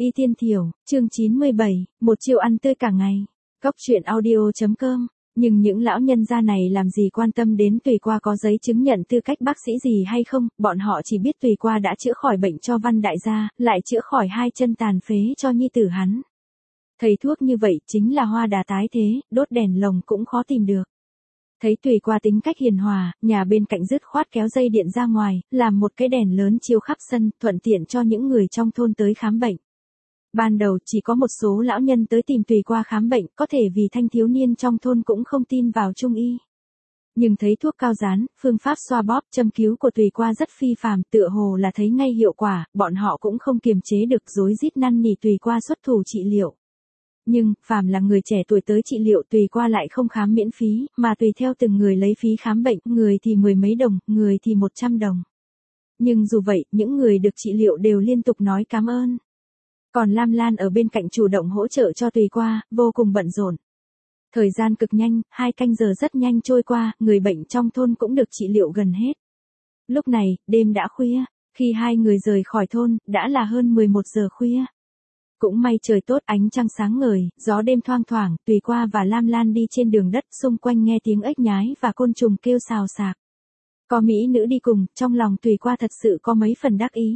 Y Tiên Thiểu, chương 97, một chiêu ăn tươi cả ngày. Góc truyện audio.com. Nhưng những lão nhân gia này làm gì quan tâm đến Tùy Qua có giấy chứng nhận tư cách bác sĩ gì hay không, bọn họ chỉ biết Tùy Qua đã chữa khỏi bệnh cho Văn đại gia, lại chữa khỏi hai chân tàn phế cho nhi tử hắn. Thầy thuốc như vậy chính là hoa đà tái thế, đốt đèn lồng cũng khó tìm được. Thấy Tùy Qua tính cách hiền hòa, nhà bên cạnh dứt khoát kéo dây điện ra ngoài, làm một cái đèn lớn chiếu khắp sân, thuận tiện cho những người trong thôn tới khám bệnh. Ban đầu chỉ có một số lão nhân tới tìm Tùy Qua khám bệnh, có thể vì thanh thiếu niên trong thôn cũng không tin vào trung y. Nhưng thấy thuốc cao dán, phương pháp xoa bóp, châm cứu của Tùy Qua rất phi phàm, tựa hồ là thấy ngay hiệu quả, bọn họ cũng không kiềm chế được rối rít năn nỉ Tùy Qua xuất thủ trị liệu. Nhưng, phàm là người trẻ tuổi tới trị liệu Tùy Qua lại không khám miễn phí, mà tùy theo từng người lấy phí khám bệnh, người thì 10 mấy đồng, người thì 100 đồng. Nhưng dù vậy, những người được trị liệu đều liên tục nói cảm ơn. Còn Lam Lan ở bên cạnh chủ động hỗ trợ cho Tùy Qua, vô cùng bận rộn. Thời gian cực nhanh, 2 canh giờ rất nhanh trôi qua, người bệnh trong thôn cũng được trị liệu gần hết. Lúc này, đêm đã khuya, khi hai người rời khỏi thôn, đã là hơn 11 giờ khuya. Cũng may trời tốt, ánh trăng sáng ngời, gió đêm thoang thoảng, Tùy Qua và Lam Lan đi trên đường đất, xung quanh nghe tiếng ếch nhái và côn trùng kêu xào xạc. Có mỹ nữ đi cùng, trong lòng Tùy Qua thật sự có mấy phần đắc ý.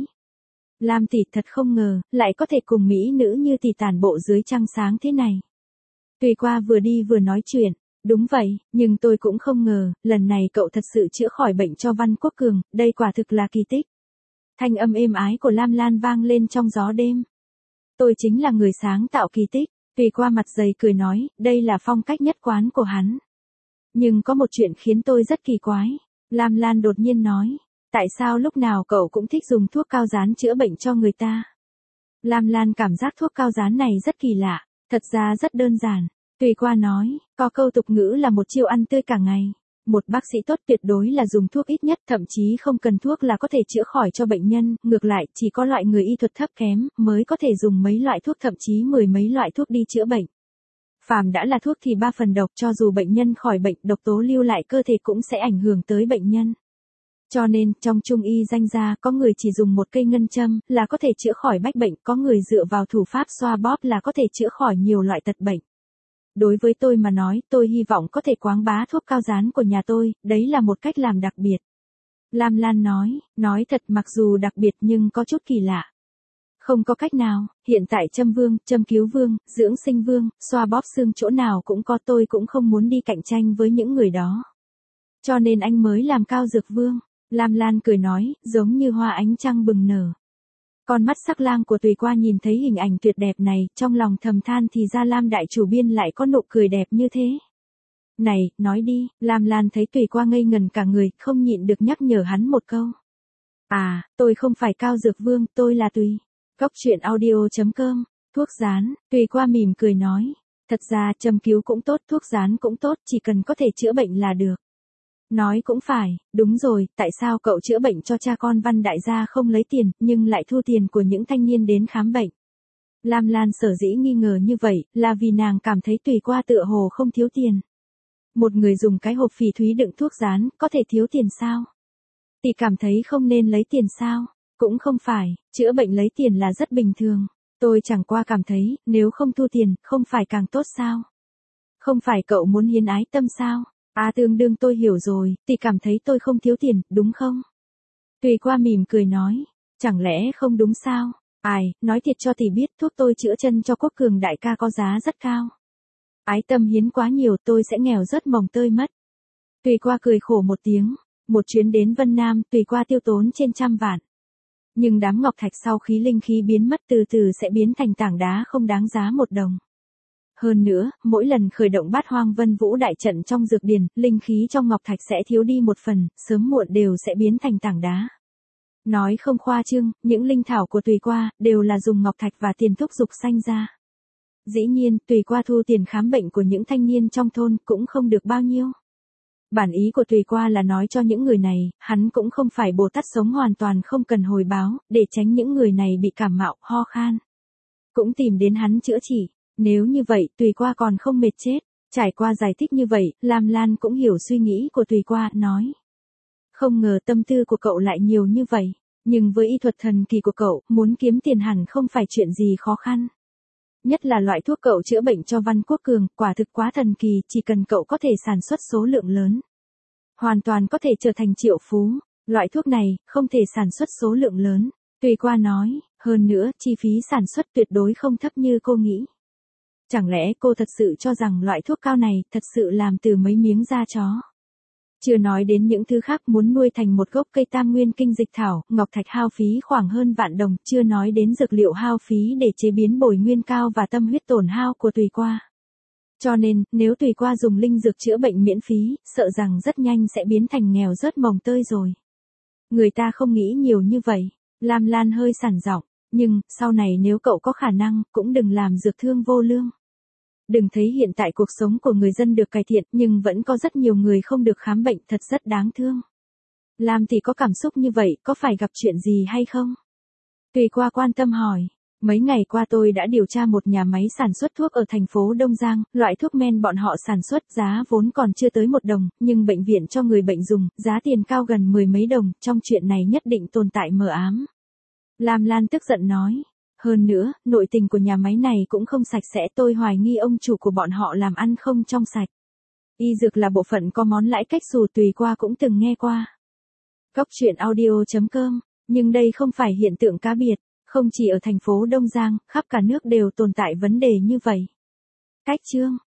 Lam tỷ thật không ngờ, lại có thể cùng mỹ nữ như tỷ tản bộ dưới trăng sáng thế này. Tùy Qua vừa đi vừa nói chuyện, đúng vậy, nhưng tôi cũng không ngờ, lần này cậu thật sự chữa khỏi bệnh cho Văn Quốc Cường, đây quả thực là kỳ tích. Thanh âm êm ái của Lam Lan vang lên trong gió đêm. Tôi chính là người sáng tạo kỳ tích, Tùy Qua mặt dày cười nói, đây là phong cách nhất quán của hắn. Nhưng có một chuyện khiến tôi rất kỳ quái, Lam Lan đột nhiên nói, tại sao lúc nào cậu cũng thích dùng thuốc cao dán chữa bệnh cho người ta? Lam Lan cảm giác thuốc cao dán này rất kỳ lạ, thật ra rất đơn giản. Tùy Qua nói, có câu tục ngữ là một chiêu ăn tươi cả ngày. Một bác sĩ tốt tuyệt đối là dùng thuốc ít nhất, thậm chí không cần thuốc là có thể chữa khỏi cho bệnh nhân, ngược lại, chỉ có loại người y thuật thấp kém mới có thể dùng mấy loại thuốc, thậm chí 10 mấy loại thuốc đi chữa bệnh. Phàm đã là thuốc thì 3 phần độc, cho dù bệnh nhân khỏi bệnh, độc tố lưu lại cơ thể cũng sẽ ảnh hưởng tới bệnh nhân. Cho nên, trong trung y danh gia, có người chỉ dùng một cây ngân châm là có thể chữa khỏi bách bệnh, có người dựa vào thủ pháp xoa bóp là có thể chữa khỏi nhiều loại tật bệnh. Đối với tôi mà nói, tôi hy vọng có thể quảng bá thuốc cao dán của nhà tôi, đấy là một cách làm đặc biệt. Lam Lan nói thật mặc dù đặc biệt nhưng có chút kỳ lạ. Không có cách nào, hiện tại châm vương, châm cứu vương, dưỡng sinh vương, xoa bóp xương chỗ nào cũng có, tôi cũng không muốn đi cạnh tranh với những người đó. Cho nên anh mới làm cao dược vương. Lam Lan cười nói, giống như hoa ánh trăng bừng nở. Con mắt sắc lang của Tùy Qua nhìn thấy hình ảnh tuyệt đẹp này, trong lòng thầm than thì ra Lam đại chủ biên lại có nụ cười đẹp như thế. Này, nói đi, Lam Lan thấy Tùy Qua ngây ngần cả người, không nhịn được nhắc nhở hắn một câu. À, tôi không phải cao dược vương, tôi là Tùy. Góc truyện audio.com, thuốc dán, Tùy Qua mỉm cười nói. Thật ra châm cứu cũng tốt, thuốc dán cũng tốt, chỉ cần có thể chữa bệnh là được. Nói cũng phải, đúng rồi, tại sao cậu chữa bệnh cho cha con Văn đại gia không lấy tiền, nhưng lại thu tiền của những thanh niên đến khám bệnh? Lam Lan sở dĩ nghi ngờ như vậy, là vì nàng cảm thấy Tùy Qua tựa hồ không thiếu tiền. Một người dùng cái hộp phỉ thúy đựng thuốc dán, có thể thiếu tiền sao? Tỷ cảm thấy không nên lấy tiền sao? Cũng không phải, chữa bệnh lấy tiền là rất bình thường. Tôi chẳng qua cảm thấy, nếu không thu tiền, không phải càng tốt sao? Không phải cậu muốn hiến ái tâm sao? À tương đương tôi hiểu rồi, tỷ cảm thấy tôi không thiếu tiền, đúng không? Tùy Qua mỉm cười nói, chẳng lẽ không đúng sao? Ai, nói thiệt cho tỷ biết thuốc tôi chữa chân cho Quốc Cường đại ca có giá rất cao. Ái tâm hiến quá nhiều tôi sẽ nghèo rớt mồng tơi mất. Tùy Qua cười khổ một tiếng, một chuyến đến Vân Nam Tùy Qua tiêu tốn trên 100 vạn. Nhưng đám ngọc thạch sau khi linh khí biến mất từ từ sẽ biến thành tảng đá không đáng giá 1 đồng. Hơn nữa, mỗi lần khởi động Bát Hoang Vân Vũ đại trận trong dược điển, linh khí trong ngọc thạch sẽ thiếu đi một phần, sớm muộn đều sẽ biến thành tảng đá. Nói không khoa trương, những linh thảo của Tùy Qua đều là dùng ngọc thạch và tiền thúc dục sanh ra. Dĩ nhiên, Tùy Qua thu tiền khám bệnh của những thanh niên trong thôn cũng không được bao nhiêu. Bản ý của Tùy Qua là nói cho những người này, hắn cũng không phải Bồ Tát sống hoàn toàn không cần hồi báo, để tránh những người này bị cảm mạo, ho khan. Cũng tìm đến hắn chữa trị. Nếu như vậy, Tùy Qua còn không mệt chết. Trải qua giải thích như vậy, Lam Lan cũng hiểu suy nghĩ của Tùy Qua, nói. Không ngờ tâm tư của cậu lại nhiều như vậy. Nhưng với y thuật thần kỳ của cậu, muốn kiếm tiền hẳn không phải chuyện gì khó khăn. Nhất là loại thuốc cậu chữa bệnh cho Văn Quốc Cường, quả thực quá thần kỳ, chỉ cần cậu có thể sản xuất số lượng lớn. Hoàn toàn có thể trở thành triệu phú. Loại thuốc này, không thể sản xuất số lượng lớn. Tùy Qua nói, hơn nữa, chi phí sản xuất tuyệt đối không thấp như cô nghĩ. Chẳng lẽ cô thật sự cho rằng loại thuốc cao này thật sự làm từ mấy miếng da chó? Chưa nói đến những thứ khác, muốn nuôi thành một gốc cây tam nguyên kinh dịch thảo, ngọc thạch hao phí khoảng hơn vạn đồng, chưa nói đến dược liệu hao phí để chế biến bồi nguyên cao và tâm huyết tổn hao của Tùy Qua. Cho nên, nếu Tùy Qua dùng linh dược chữa bệnh miễn phí, sợ rằng rất nhanh sẽ biến thành nghèo rớt mồng tơi rồi. Người ta không nghĩ nhiều như vậy. Lam Lan hơi sản giọng, nhưng, sau này nếu cậu có khả năng, cũng đừng làm dược thương vô lương. Đừng thấy hiện tại cuộc sống của người dân được cải thiện, nhưng vẫn có rất nhiều người không được khám bệnh, thật rất đáng thương. Lam thì có cảm xúc như vậy, có phải gặp chuyện gì hay không? Tùy Qua quan tâm hỏi. Mấy ngày qua tôi đã điều tra một nhà máy sản xuất thuốc ở thành phố Đông Giang, loại thuốc men bọn họ sản xuất giá vốn còn chưa tới 1 đồng, nhưng bệnh viện cho người bệnh dùng, giá tiền cao gần 10 mấy đồng, trong chuyện này nhất định tồn tại mờ ám. Lam Lan tức giận nói. Hơn nữa, nội tình của nhà máy này cũng không sạch sẽ, tôi hoài nghi ông chủ của bọn họ làm ăn không trong sạch. Y dược là bộ phận có món lãi cách xù, Tùy Qua cũng từng nghe qua. Góc truyện audio.com, nhưng đây không phải hiện tượng cá biệt, không chỉ ở thành phố Đông Giang, khắp cả nước đều tồn tại vấn đề như vậy. Cách chương